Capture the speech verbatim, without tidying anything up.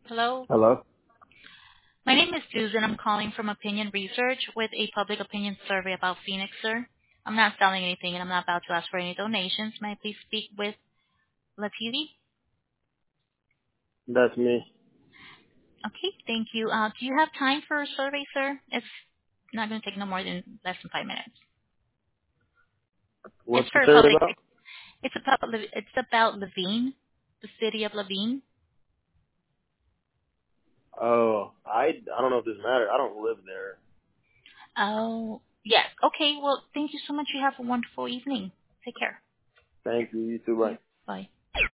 Hello. Hello? My name is Susan. I'm calling from Opinion Research with a public opinion survey about Phoenix, sir. I'm not selling anything, and I'm not about to ask for any donations. May I please speak with Lativi? That's me. Okay, thank you. Uh, do you have time for a survey, sir? It's not going to take no more than less than five minutes. It's What's the for a survey public. about? It's about it's about Levine, the city of Levine. Oh, I, I don't know if this matters. I don't live there. Oh, yes. Okay. Well, thank you so much. You have a wonderful evening. Take care. Thank you. You too. Bye. Bye.